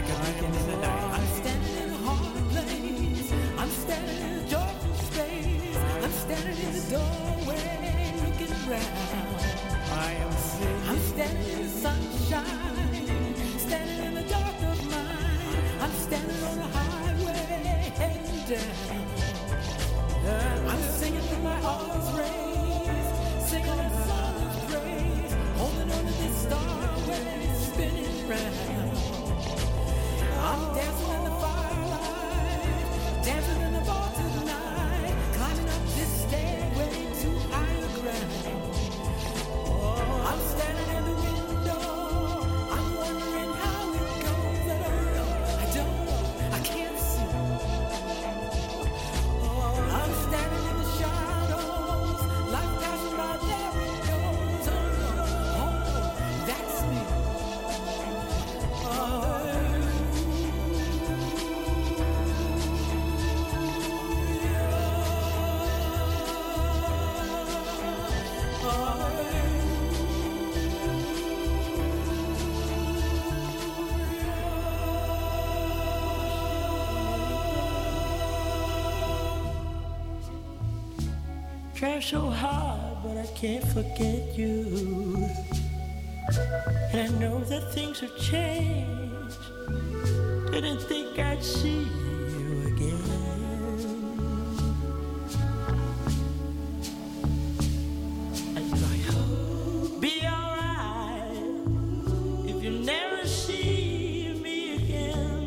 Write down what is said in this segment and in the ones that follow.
like a beacon in the night. I'm standing in a hard place. I'm standing in a joyful space. I'm standing in the doorway looking around. I am singing. I'm standing in the sunshine, standing in the dark of mine. I'm standing on a highway heading down. I'm singing with my arms raised, singing a song of praise, holding on to this star when it's spinning round. I'm dancing in the firelight, dancing in the bar tonight, climbing up this stairway to higher ground. I'm standing in the window, I'm wondering how it goes. I don't know, I can't see. I'm standing in the shadows, life passing by, there it goes. Oh, that's me. Try so hard, but I can't forget you. And I know that things have changed. Didn't think I'd see you again. I'd be alright if you never see me again.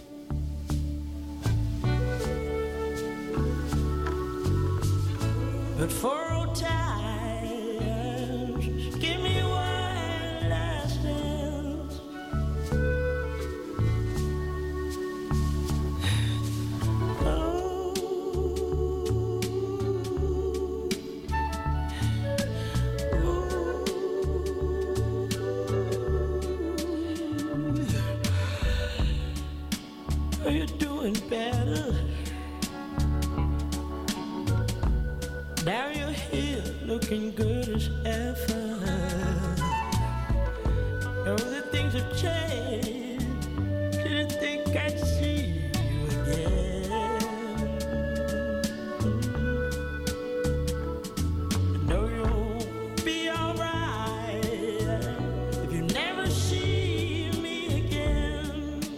But for old times, give me one last dance. Oh, are you doing better? Now you're here looking good as ever. Know that things have changed. Didn't think I'd see you again. I know you'll be alright if you never see me again.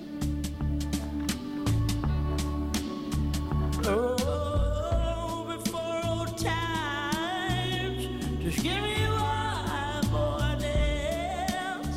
Oh, give me one more dance.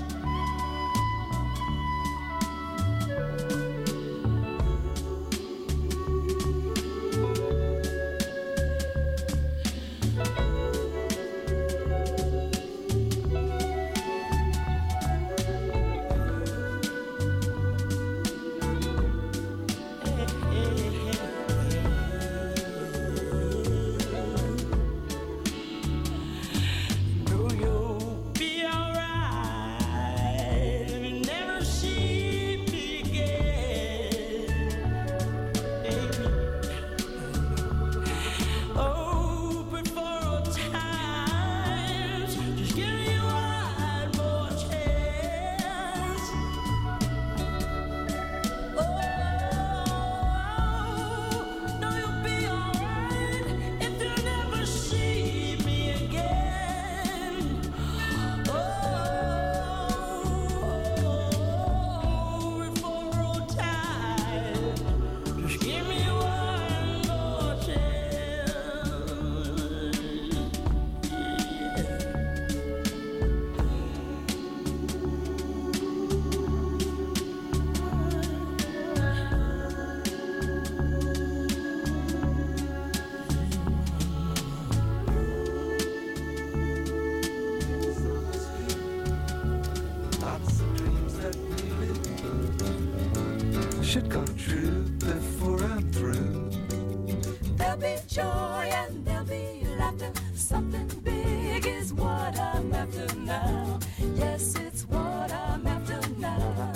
should come true before I'm through. There'll be joy and there'll be laughter. Something big is what I'm after now. Yes, it's what I'm after now.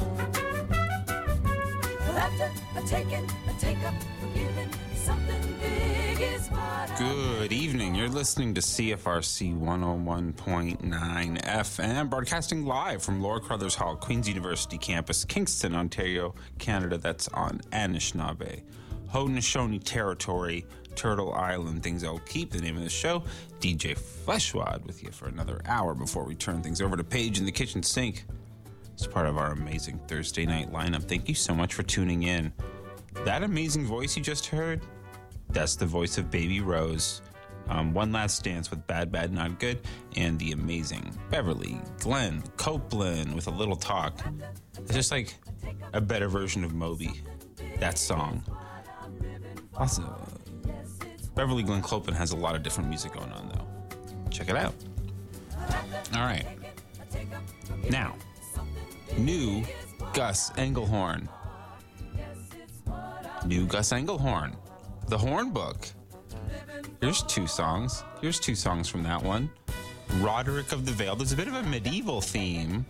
After a taking, a take up, a giving. Something big is what I'm Good evening. You're listening to CFRC 101.9 FM, broadcasting live from Lord Crothers Hall, Queen's University campus, Kingston, Ontario, Canada. That's on Anishinaabe, Haudenosaunee territory, Turtle Island. Things I'll keep. The name of the show, DJ Fleshwad, with you for another hour before we turn things over to Paige in the kitchen sink. It's part of our amazing Thursday night lineup. Thank you so much for tuning in. That amazing voice you just heard, that's the voice of Baby Rose. One Last Dance with Bad, Bad, Not Good, and the amazing Beverly Glenn Copeland with A Little Talk. It's just like a better version of Moby, that song. Also, Beverly Glenn Copeland has a lot of different music going on, though. Check it out. All right. Now, new Gus Engelhorn. New Gus Engelhorn. The Horn Book. Here's two songs. Here's two songs from that one. Roderick of the Vale. There's a bit of a medieval theme.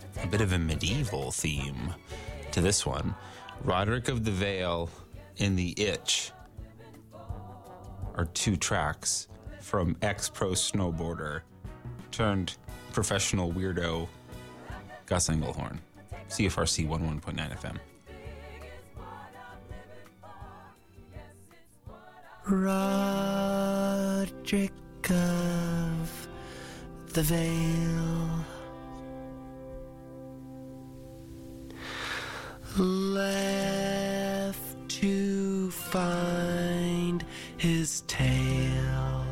To this one. Roderick of the Vale and The Itch are two tracks from ex-pro snowboarder turned professional weirdo Gus Engelhorn. CFRC 101.9 FM. Roderick of the Vale left to find his tail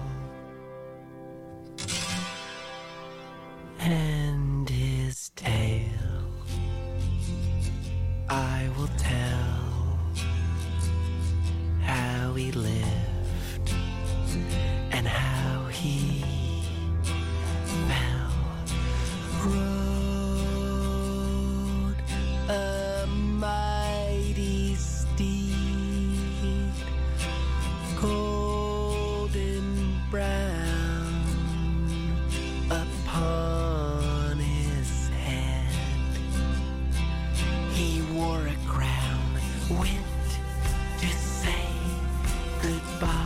and his tale I will tell how he lived and how he fell, rode a mighty steed, golden brown upon his head. He wore a crown, went to say goodbye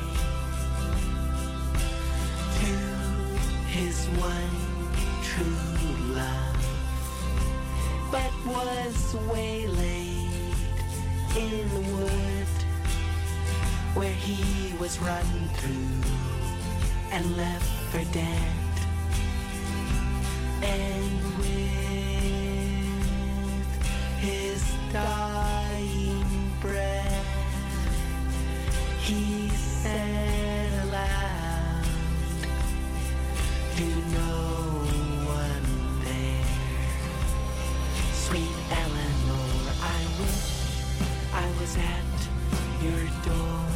to his one true love, but was waylaid in the wood where he was run through and left for dead. And with his dying breath he said aloud to no one there, sweet Eleanor, I wish I was at your door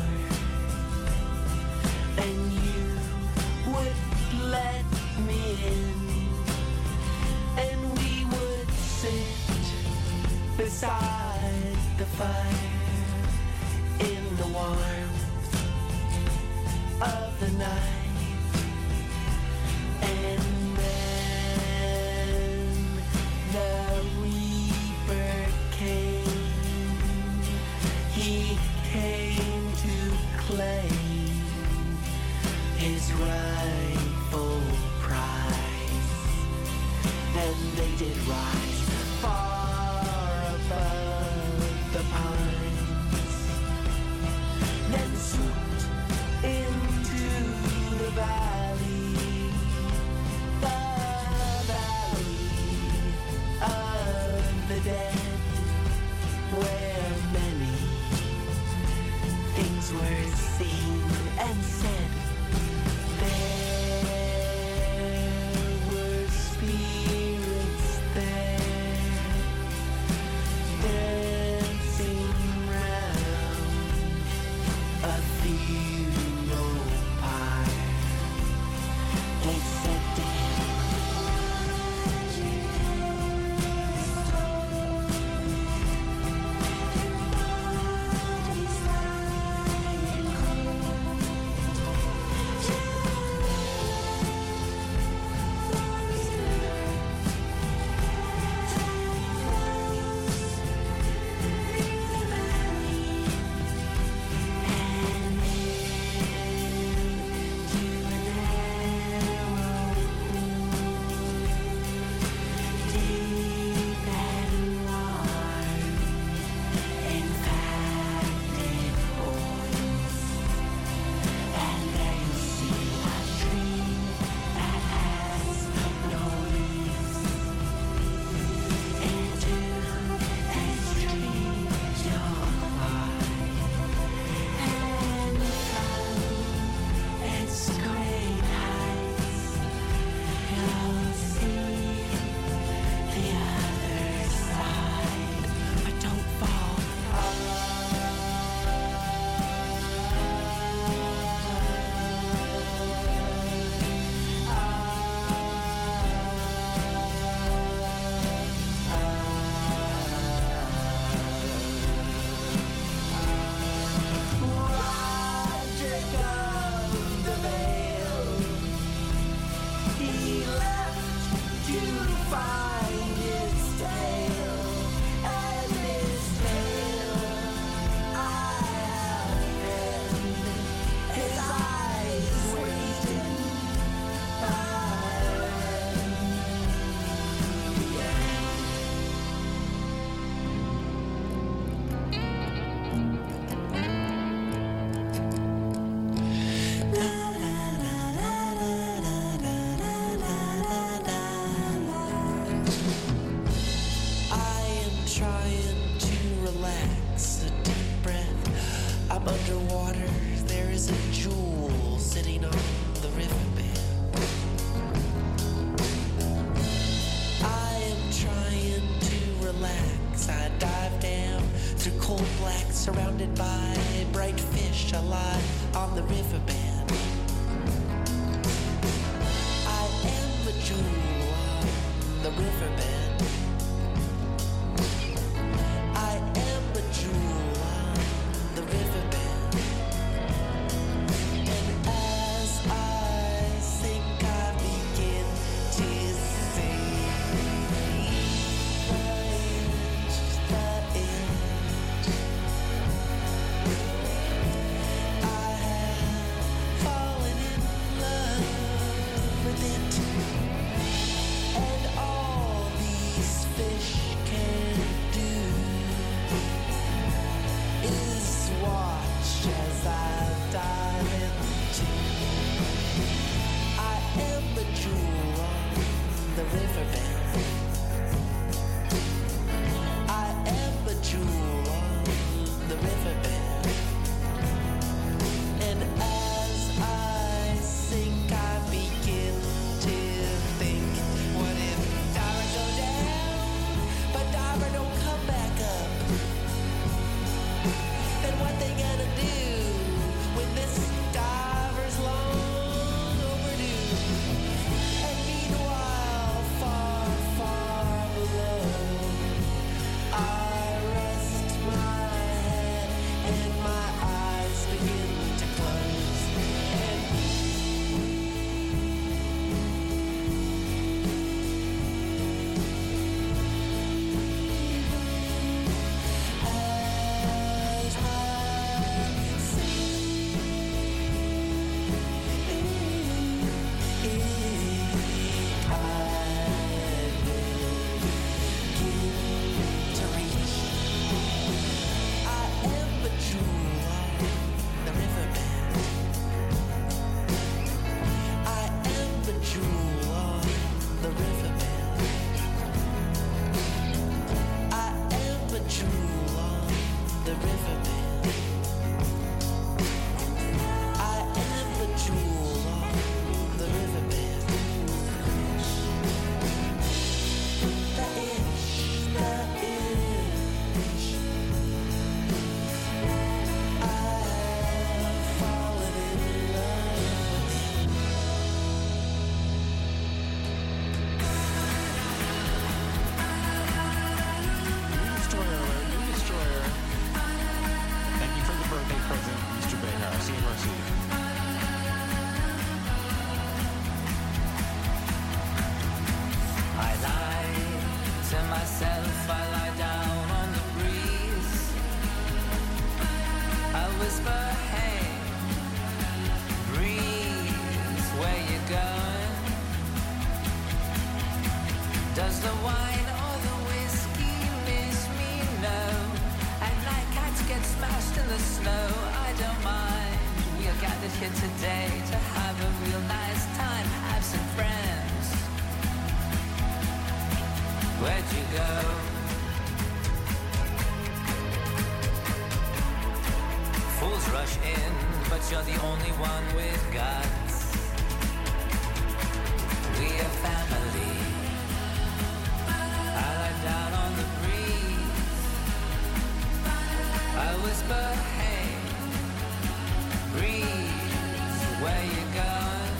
and you would let me in and we would sit beside the fire in the warmth of the night. And then the reaper came. He came to claim his rightful prize. Then they did rise far above the pines, then swooped into the valley of the dead, where many things were seen and said. There were spirits there all black, surrounded by bright fish alive on the riverbed. I am a jewel on the riverbed. I am a jewel on the riverbed. And as I sink, I begin to see the edge. I have fallen in love with it. And all these fish can do is watch as I dive into. I am a jewel on the riverbed. I am a jewel on the riverbed. And as I sink, I begin to think, what if Dara go down, but Dara don't come back up? Then what they gonna do when this diver's long overdue? And meanwhile, far, far below, I rest my head and my eyes begin to close. And as I sink, to reach. I am a jewel on the riverbed. I am a jewel on the riverbed. I am a jewel on the riverbed. I am a jewel on the riverbed. The itch, the itch. I've fallen in love. New Destroyer. Thank you for the birthday present, Mr. Behar. CFRC. I lie to myself, I lie down on the breeze. I whisper, hey, breeze, where you going? Does the wine or the whiskey miss me? No. At night cats get smashed in the snow, I don't mind. We are gathered here today to have a real nice time, absent friends. Where'd you go? Fools rush in, but you're the only one with guts. We are family. I lie down on the breeze. I whisper, hey, breeze, where you going?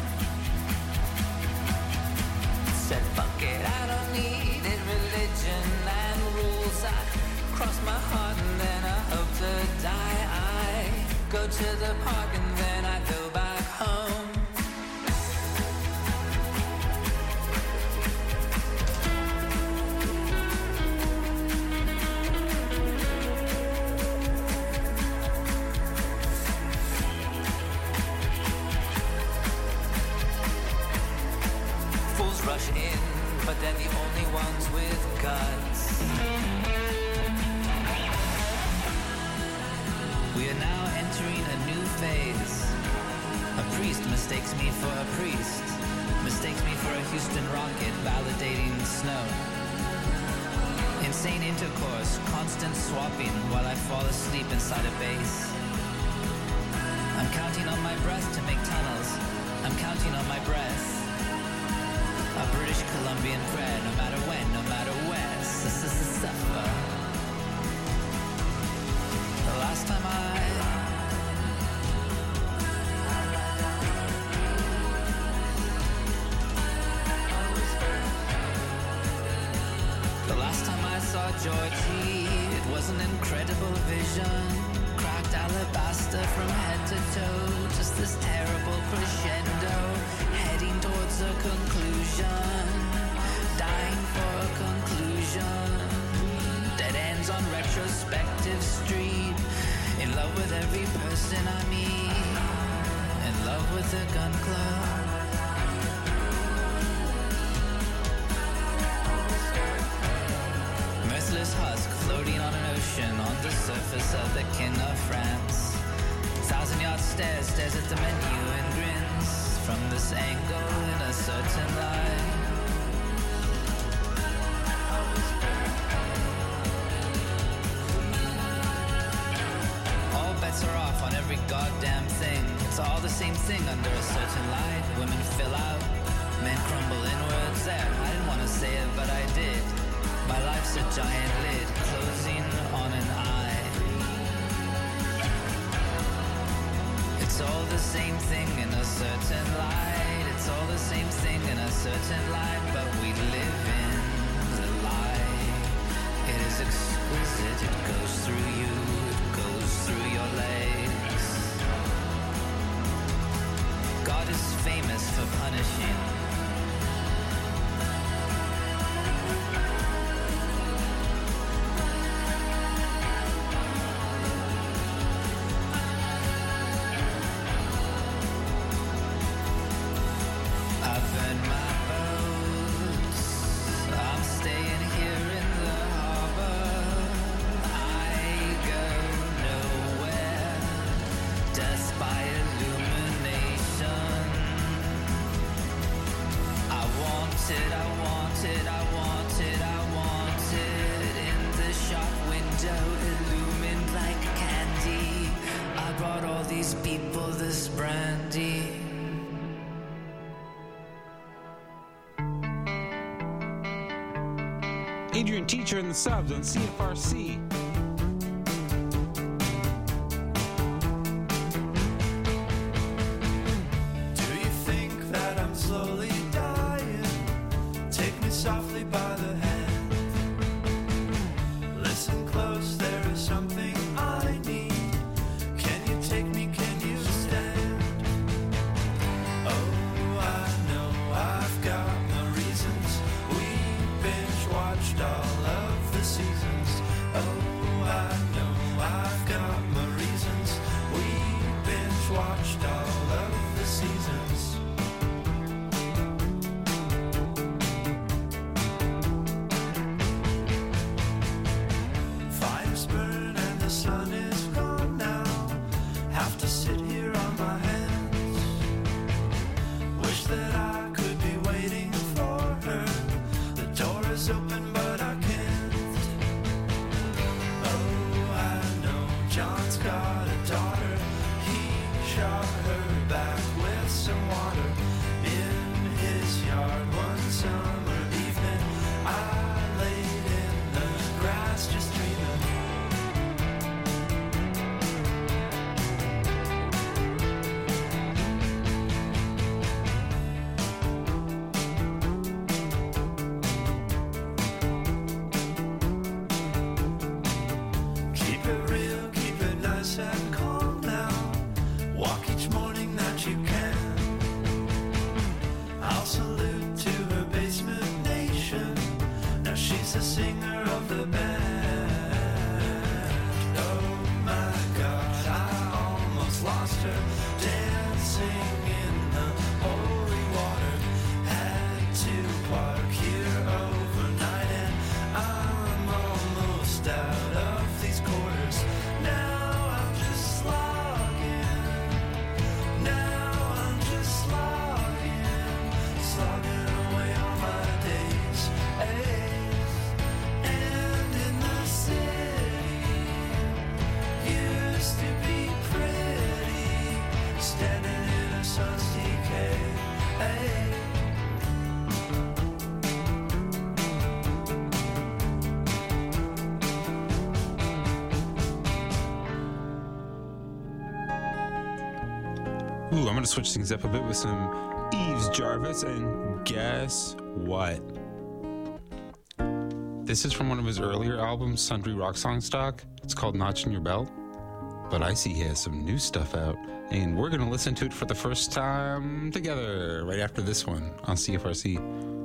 Said, fuck it, I don't need it, religion and rules. I cross my heart and then I hope to die. I go to the park and then I go back home. Fools rush in, but they're the only ones with guts. We are now entering a new phase. A priest mistakes me for a priest, mistakes me for a Houston rocket validating snow. Insane intercourse, constant swapping while I fall asleep inside a base. I'm counting on my breath to make tunnels. I'm counting on my breath. A British Columbian prayer, no matter when, no matter where. Suffer. saw Georgie, it was an incredible vision. Cracked alabaster from head to toe, just this terrible crescendo, heading towards a conclusion, dying for a conclusion. Dead ends on retrospective street, in love with every person I meet, in love with the gun club. Merciless husk floating on an ocean on the surface of the kin of France. 1,000-yard stare stares at the menu and grins from this angle in a certain light. All bets are off on every goddamn thing. It's all the same thing under a certain light. Women fill out, men crumble inwards. There, I didn't want to say it, but I did. My life's a giant lid closing on an eye. It's all the same thing in a certain light. It's all the same thing in a certain light, but we live in the lie. It is exquisite, it goes through you, it goes through your legs. God is famous for punishing. Adrian Teacher in the subs on CFRC. Do you think that I'm slowly dying? Take me softly by the hand. Listen close, there is something I need. Can you take me, can you stand? Oh, I know I've got my reasons. We binge watched all of the seasons. Oh, I know I've got my reasons. We binge watched all of the seasons. Fires burn and the sun is gone now. Have to sit here on my hands. Wish that I could be waiting for her. The door is open but I can't. Oh, I know John's got a daughter. He shot her back with some water in his yard one summer evening. I laid in the grass just dreaming. Keep it real, keep it nice and calm now. Walk each morning that you can. I'll salute to her basement nation. Now she's the singer of the band. Oh my God, I almost lost her dancing in the holy water. Had to park here overnight and I'm almost out of these quarters. Now I'm just slogging. Now I'm just slogging away all my days. And in the city, used to be pretty, standing in a sun's decay. Ooh, I'm gonna switch things up a bit with some Eves Jarvis, and guess what? This is from one of his earlier albums, Sundry Rock Song Stock. It's called Notch in Your Belt. But I see he has some new stuff out, and we're going to listen to it for the first time together right after this one on CFRC.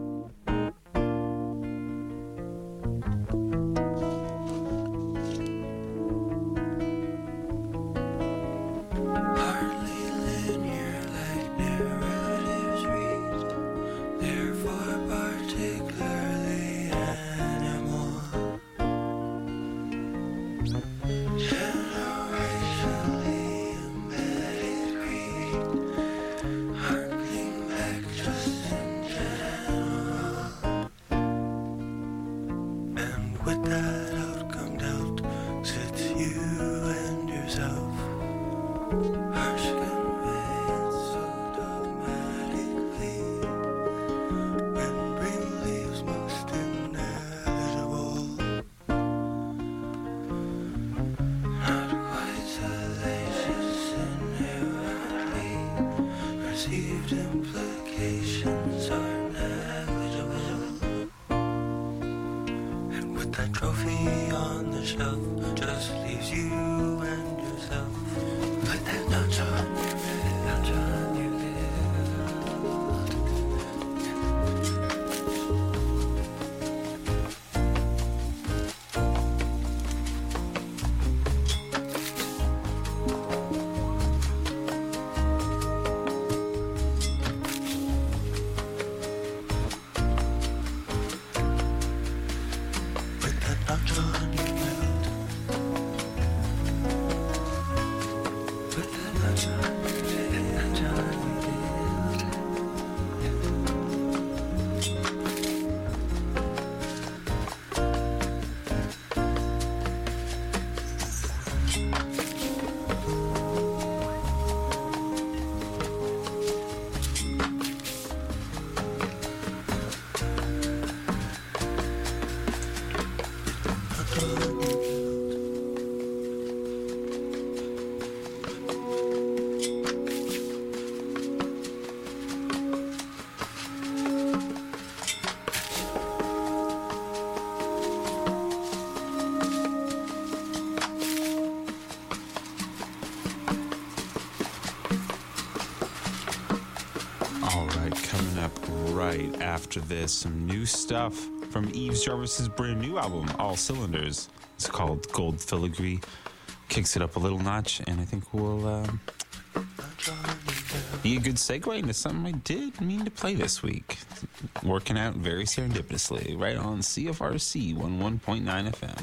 After this, some new stuff from Yves Jarvis's brand new album, All Cylinders. It's called Gold Filigree. Kicks it up a little notch, and I think we'll be a good segue into something I did mean to play this week. Working out very serendipitously, right on CFRC 11.9 FM.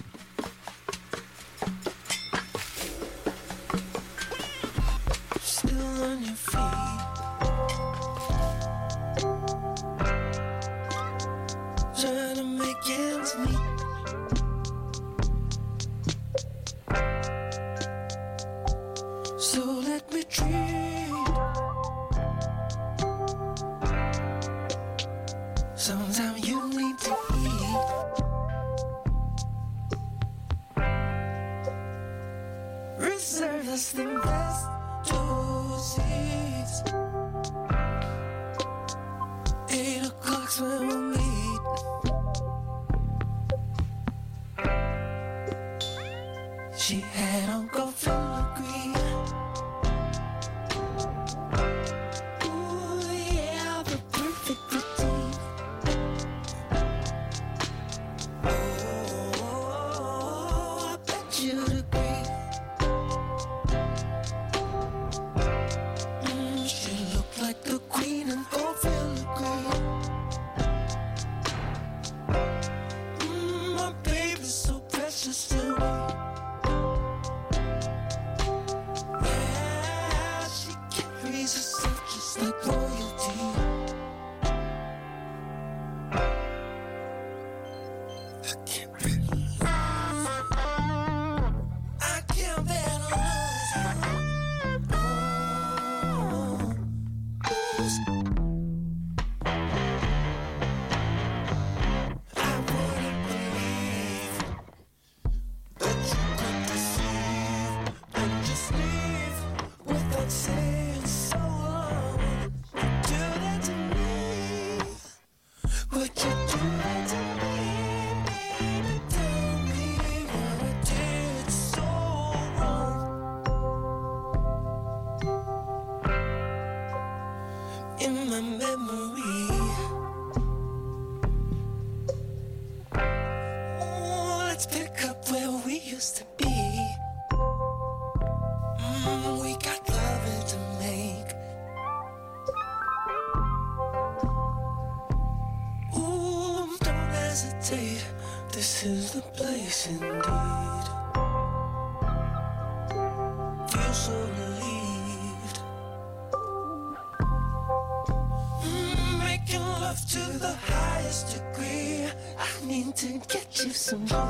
Still on your feet. Trying to make ends meet. So let me treat. Sometimes you need to eat. Reserve us the best doses. 8 o'clock's when we'll meet. She had Uncle Filigree. Ooh, yeah, the perfect routine. Oh, I bet you'd agree. She looked like the queen in gold filigree. My baby's so precious to me. let's pick up where we used to be. We got loving to make. Ooh, don't hesitate. This is the place indeed. Feel so relieved. Making love to the highest degree. I need to get you some joy.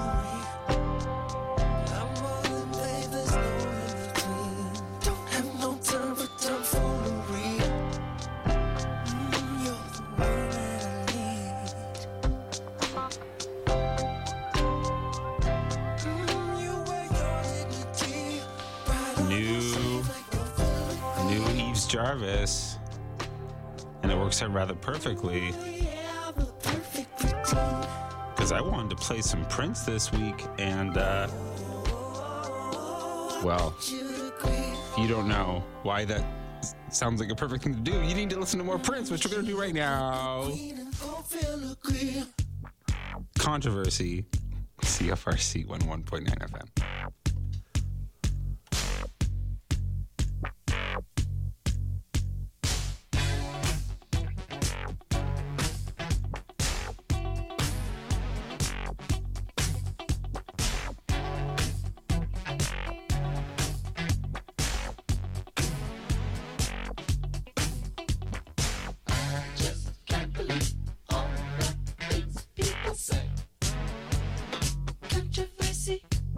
I'm more than babe, there's no in between. Don't have no time for tomfoolery. You're the one that I need. You wear your dignity bright on your sleeve like a filigree. New Eves Jarvis. And it works out rather perfectly. We have a perfect routine. Because I wanted to play some Prince this week, and, well, You'd agree. if you don't know why that sounds like a perfect thing to do, you need to listen to more Prince, which we're going to do right now. Queen and Hope filigree. Controversy, CFRC 101.9 FM. Controversy.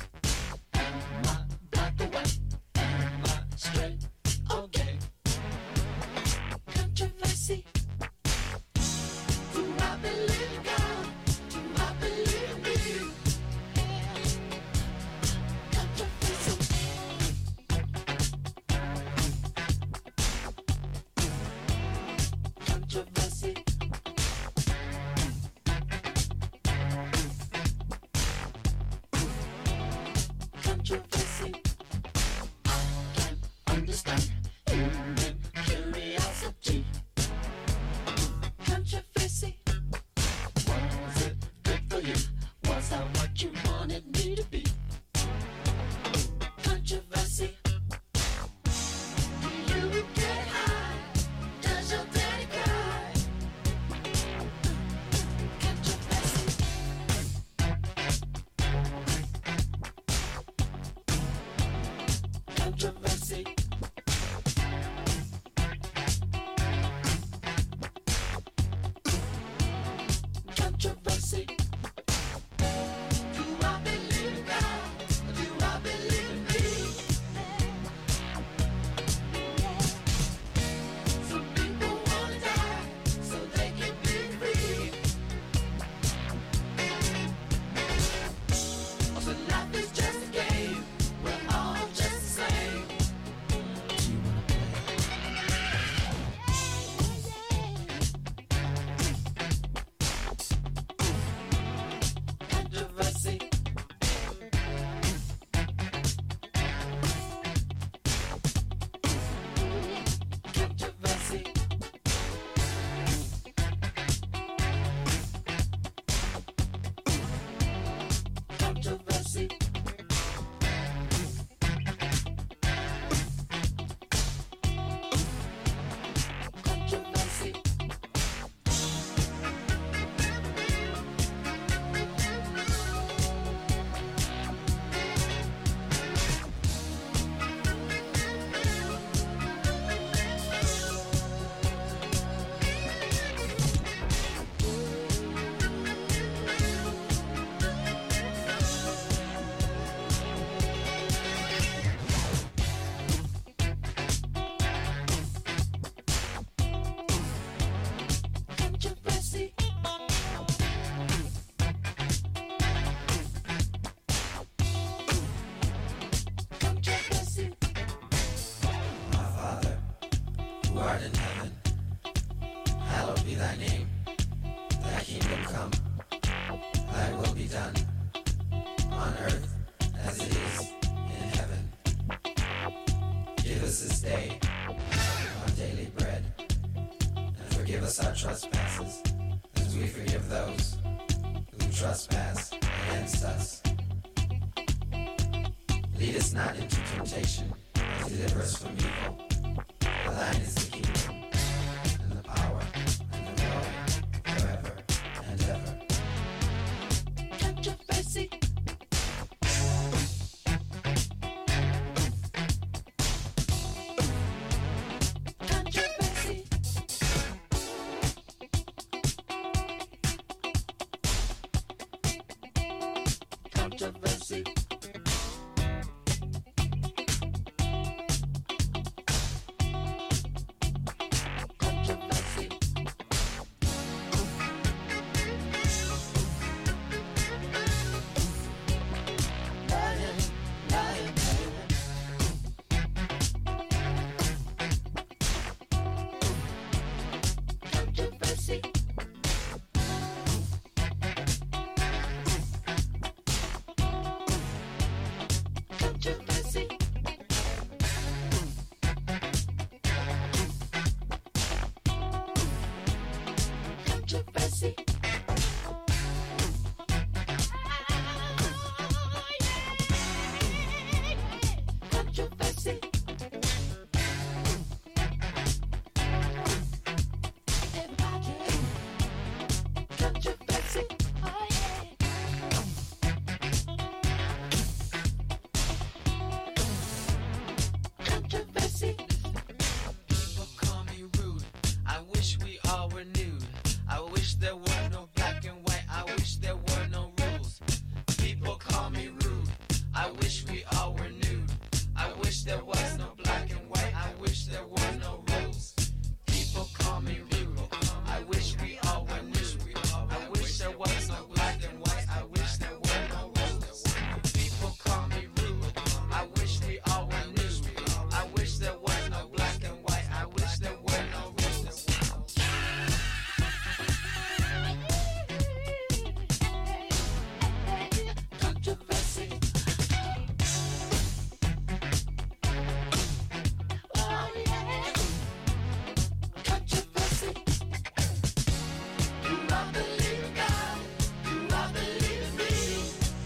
us our trespasses, as we forgive those who trespass against us. Lead us not into temptation, but deliver us from evil. For thine is the kingdom, and the power, and the glory, forever and ever. Controversy. Controversy. Controversy. Controversy. Lion, lion, lion. Controversy. Controversy. Controversy. Controversy. Everybody. Controversy. Oh yeah. Controversy. People call me rude. I wish we all were nude. I wish there were no black and white. I wish there were no rules. People call me rude. I wish we all were nude. I wish there was no black and white. I wish there were no rules. People call me rude. I wish we all were nude. I wish there was no black and white. I wish there were no rules. People call me rude. I wish we all were nude. I wish there was no black and white. I wish there were no rules. Controversy. Oh yeah. Controversy. Do I believe in God? Do I believe in me?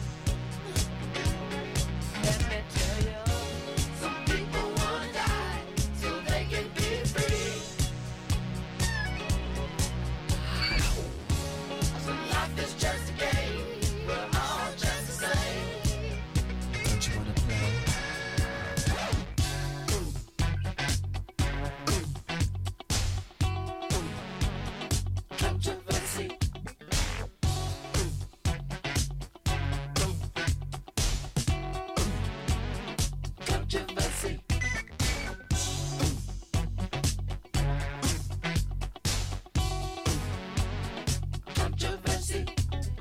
Let me tell you, some people wanna die so they can be free. So life is just a game, we're all just the same. Don't you wanna play? Controversy. Controversy. Controversy.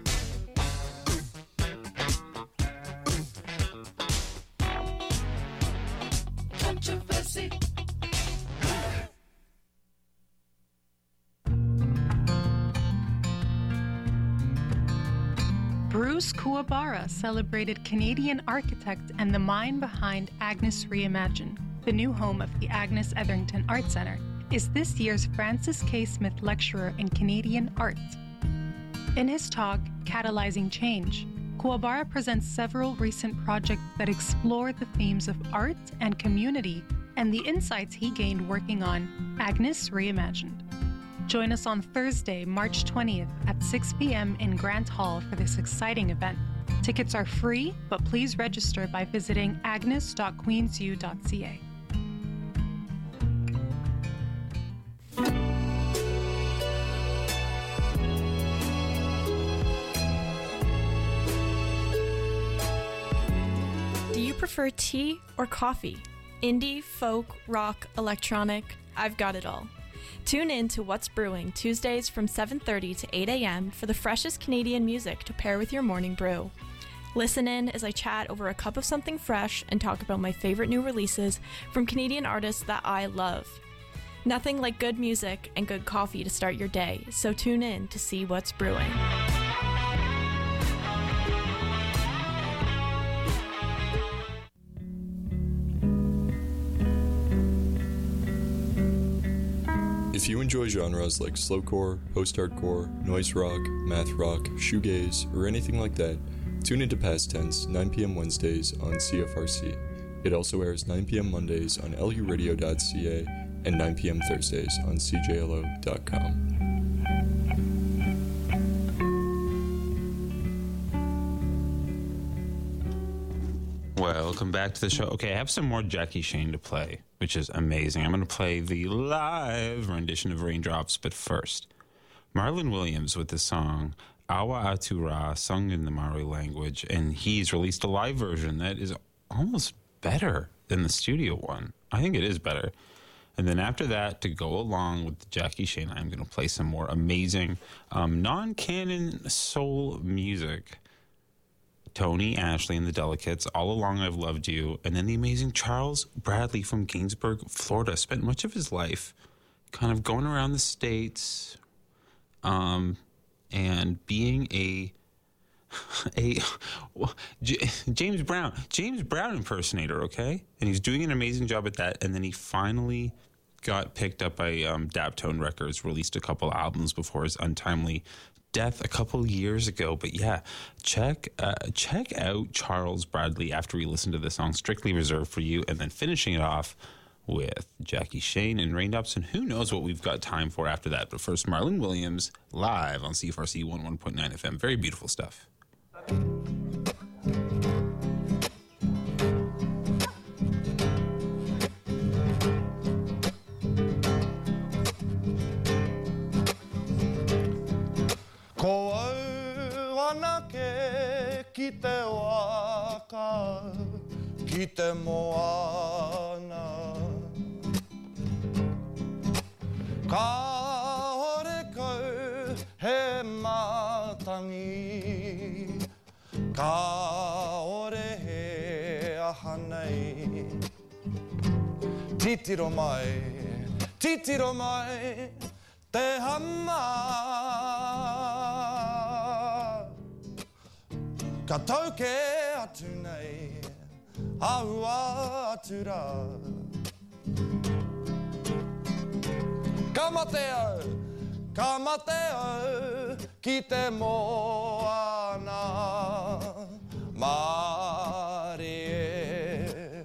Controversy. Bruce Kuwabara celebrated Canadian architect and the mind behind Agnes Reimagined. The new home of the Agnes Etherington Art Centre is this year's Francis K. Smith Lecturer in Canadian Art. In his talk, Catalyzing Change, Kuwabara presents several recent projects that explore the themes of art and community and the insights he gained working on Agnes Reimagined. Join us on Thursday, March 20th at 6 p.m. in Grant Hall for this exciting event. Tickets are free, but please register by visiting agnes.queensu.ca. Do you prefer tea or coffee? Indie, folk, rock, electronic, I've got it all. Tune in to What's Brewing Tuesdays from 7:30 to 8 a.m. for the freshest Canadian music to pair with your morning brew. Listen in as I chat over a cup of something fresh and talk about my favorite new releases from Canadian artists that I love. Nothing like good music and good coffee to start your day, so tune in to see what's brewing. If you enjoy genres like slowcore, post-hardcore, noise rock, math rock, shoegaze, or anything like that, Tune into Past Tense, 9 p.m. Wednesdays on CFRC. It also airs 9 p.m. Mondays on luradio.ca and 9 p.m. Thursdays on cjlo.com. Welcome back to the show. Okay, I have some more Jackie Shane to play, which is amazing. I'm going to play the live rendition of Raindrops, but first, Marlon Williams with the song Awa Atura, sung in the Maori language, and he's released a live version that is almost better than the studio one. I think it is better. And then after that, to go along with Jackie Shane, I'm going to play some more amazing non-canon soul music. Tony Ashley and the Delicates, All Along I've Loved You, and then the amazing Charles Bradley from Gainsburg, Florida, spent much of his life kind of going around the States and being a James Brown impersonator, okay? And he's doing an amazing job at that, and then he finally got picked up by Daptone Records, released a couple albums before his untimely death a couple years ago. But yeah, check out Charles Bradley after we listen to the song Strictly Reserved for You, and then finishing it off with Jackie Shane and Raindrops, and who knows what we've got time for after that. But first, Marlon Williams live on CFRC 101.9 FM. Very beautiful stuff. Ko au anake ki te waka, ki te moana. Ka hore kau he matangi, ka hore he ahanei. Titiro mai, te hama. Ka tauke atu nei, aua atura. Ka mate au, ki te moana, Mare e.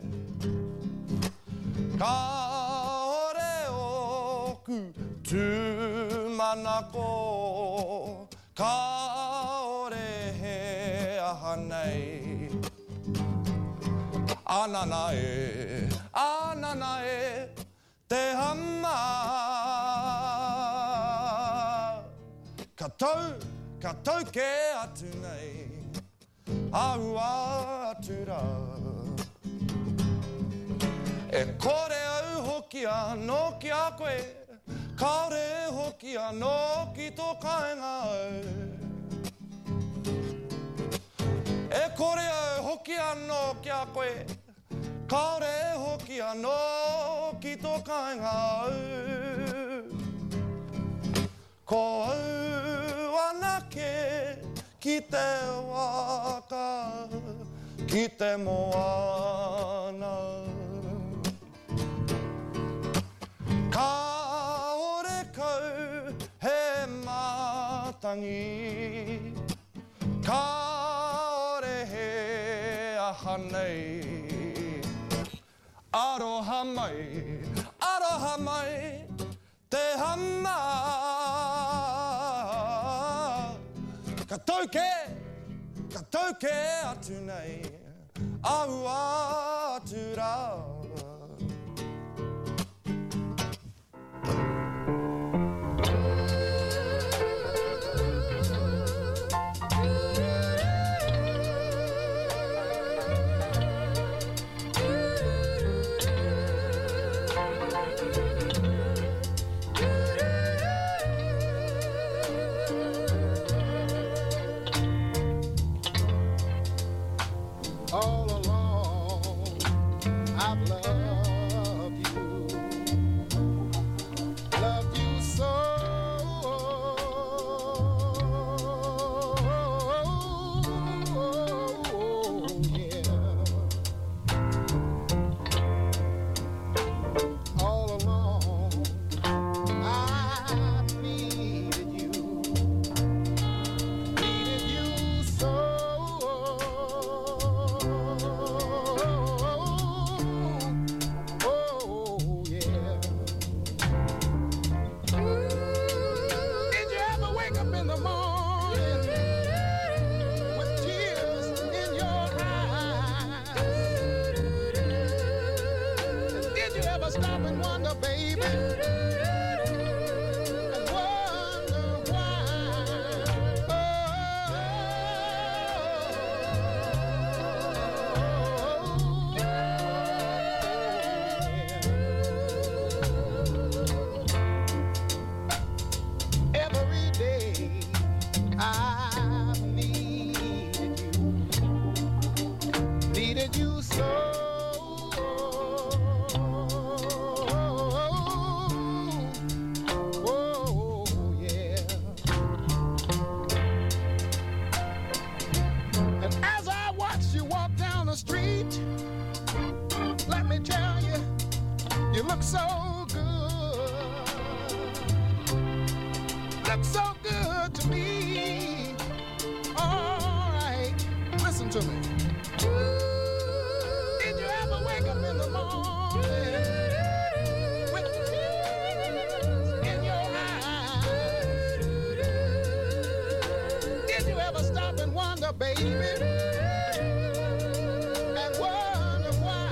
Ka ore oku, tū manako, ka ore he ahanei. Anana e, te hama. Ka tau ke atu nei, aua atura. E kore au hoki anō ki a koe, kaore hoki anō ki tō kāinga au. E kore au hoki anō ki a koe, kaore hoki anō ki tō kāinga au. Ko au anake ki te waka, ki te moana. Ka ore kau he matangi, ka ore he ahanei. Aroha mai, te hama. Ka tauke atu nei, aua atura. All along, I've loved you so. Yeah. All along, I've needed you so. needed you so. Oh, yeah. And as I watch you walk down the street, let me tell you, you look so good. Look so good to me. All right, listen to me. Did you ever wake up in the morning with tears in your eyes? Did you ever stop and wonder, baby, and wonder why?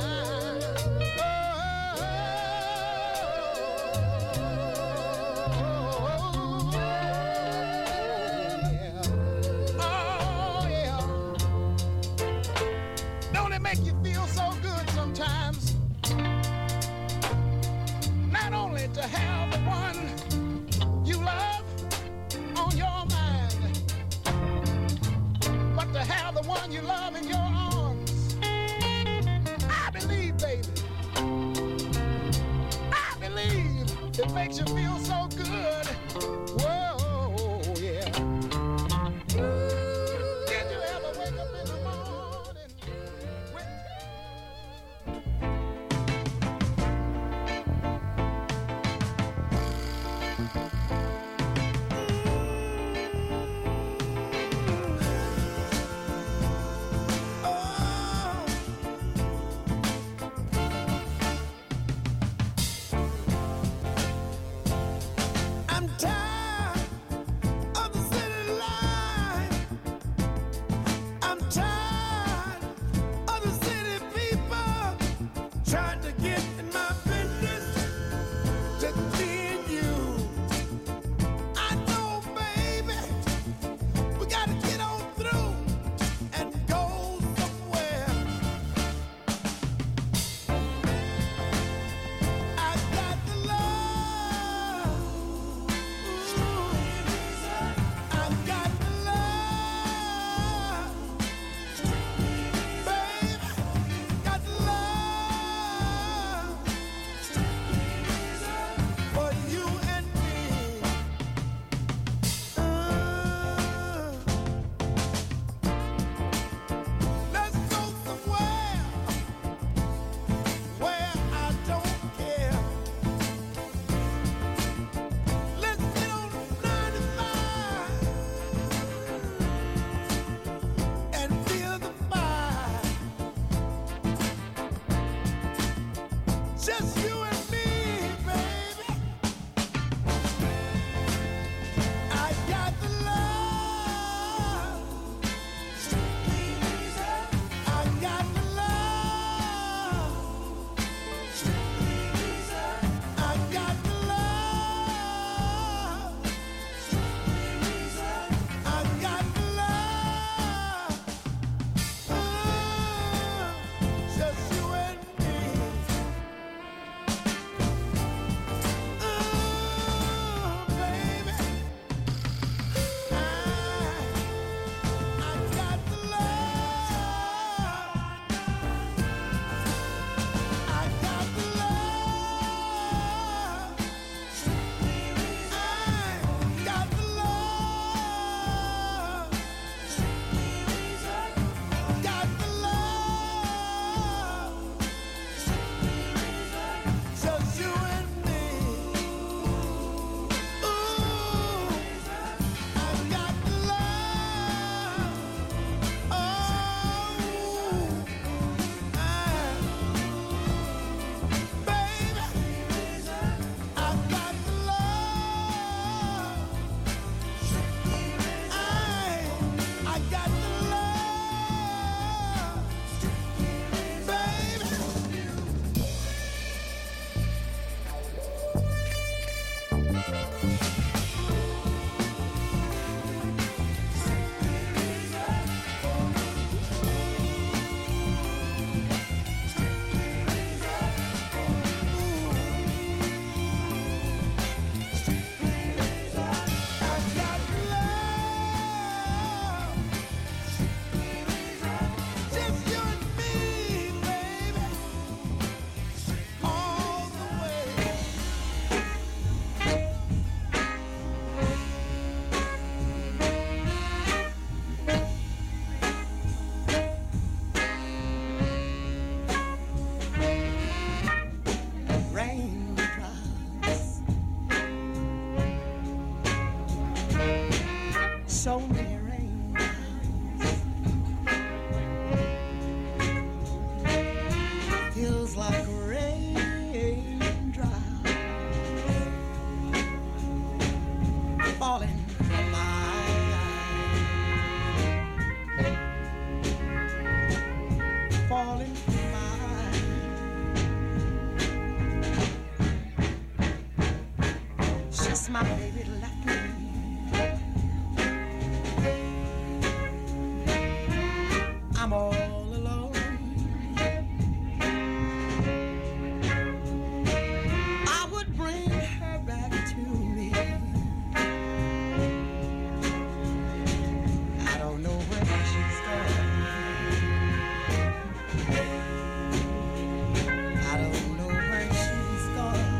Oh, yeah. Don't it make you feel so good sometimes? Not only to have the one you love on your mind, but to have the one you love in your arms. I believe, baby, I believe it makes you feel so good. Whoa, yeah. Did you ever wake up in the morning with I'm tired of the city life. I'm tired of the city people trying to get in my business to seeing you. I know, baby, we gotta get on through and go somewhere. I got the love. I got the love. Baby, got the love for you and me. Let's go somewhere where I don't care. Let's get on 95 and feel the fire. Just you and me, baby. I got the love. I got the love. I got the love. I got the love. Just you and me. alone. I would bring her back to me. I don't know where she's gone. I don't know where she's gone.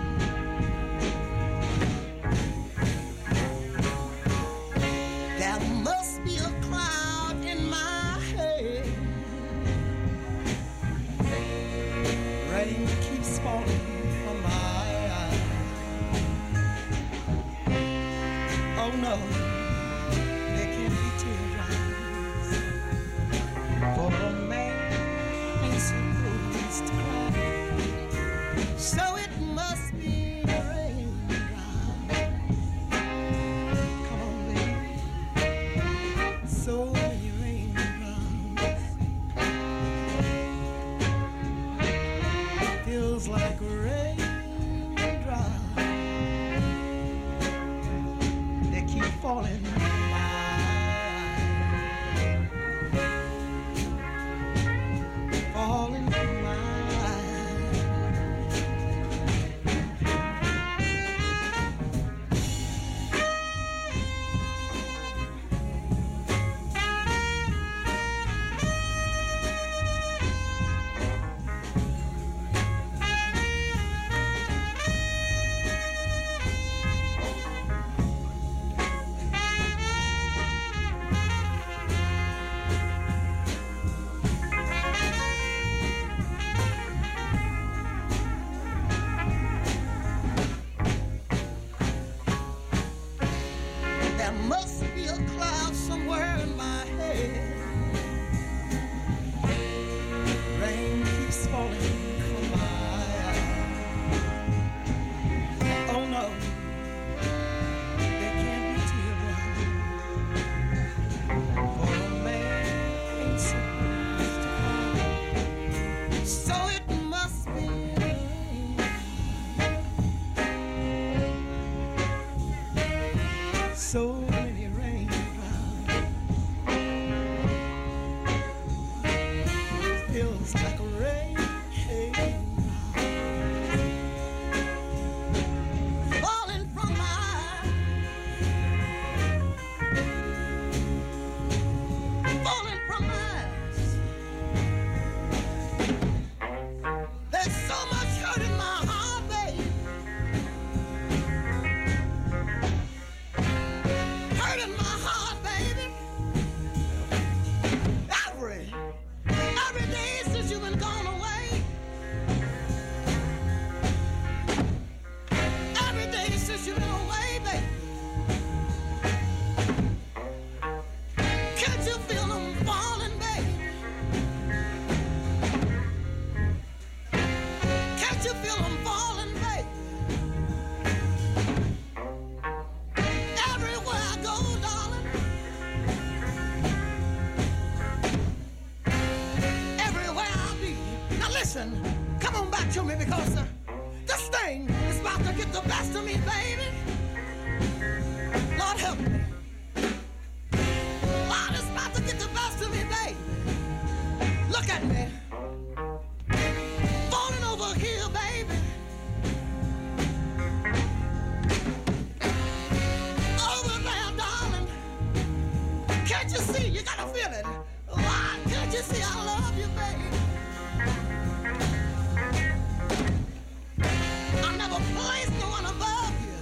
There must be a cloud in my head. Rain keeps falling from my eyes. Oh no, there can't be teardrops. For a man ain't supposed to cry. So it must be a raindrop. Come on, baby. So many raindrops. Feels like a raindrop. They keep falling from my eyes. Falling from my eyes. There must be a cloud somewhere in my head. Rain keeps falling from my eyes. Oh no, there can't be teardrops. For a man ain't supposed to cry. So it must be rain. So many raindrops. Feels like a rain. Falling from my eyes. Falling from my eyes. There's so much hurt in my heart, babe. Hurt in my heart, baby. Every day since you've been gone away. Every day since you've been away, baby. Can't you feel them falling, baby? Can't you feel them falling, baby? Everywhere I go, darling. Everywhere I'll be. Now listen, come on back to me because this thing is about to get the best of me, baby. Lord help me. Lord, it's about to get the best of me, baby. Look at me. Falling over here, baby. Over there, darling. Can't you see? You gotta feel it. Why can't you see I love you, baby? I never placed no one above you.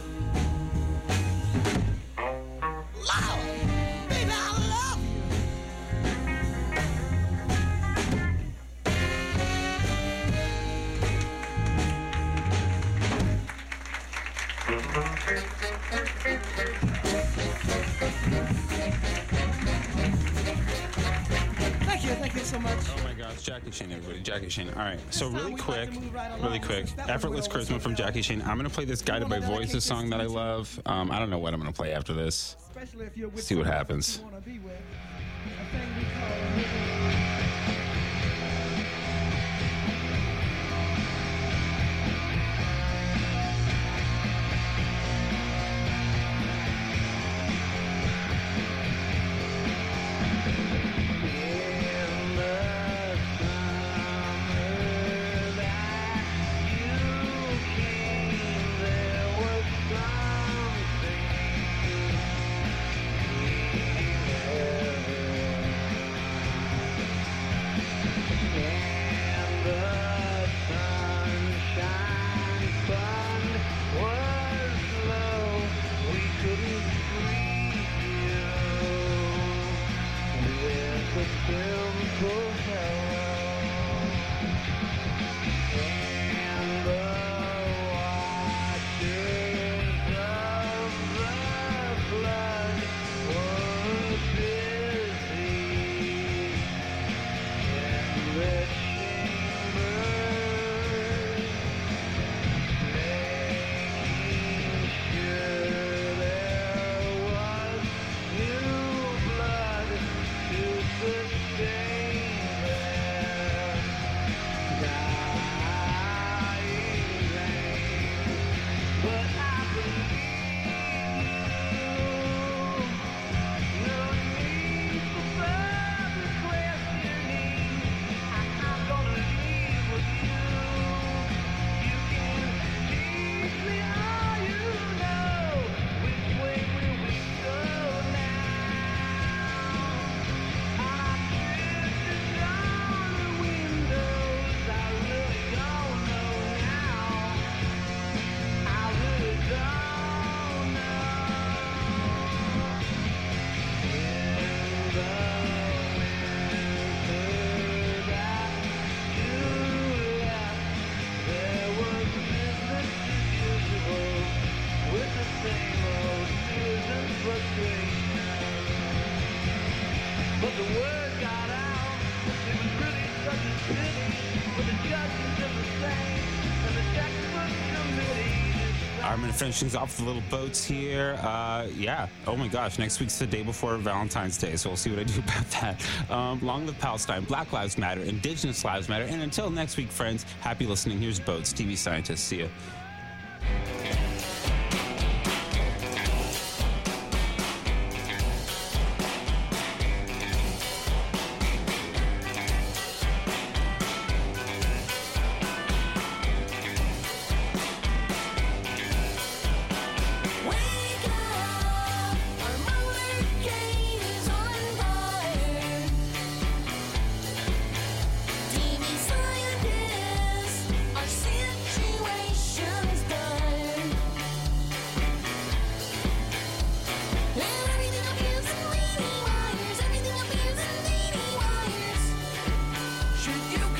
Lord, baby, I love you. Thank you so much. Oh my gosh, Jackie Shane, everybody. Jackie Shane. All right, so really quick. Effortless Charisma from Jackie Shane. I'm going to play this Guided by Voices song that I love. I don't know what I'm going to play after this. See what happens. In the I'm going to finish things off with little boats here. Yeah. Oh my gosh. Next week's the day before Valentine's Day, so we'll see what I do about that. Long live Palestine. Black Lives Matter. Indigenous Lives Matter. And until next week, friends, happy listening. Here's Boats, TV Scientist. See ya. Should you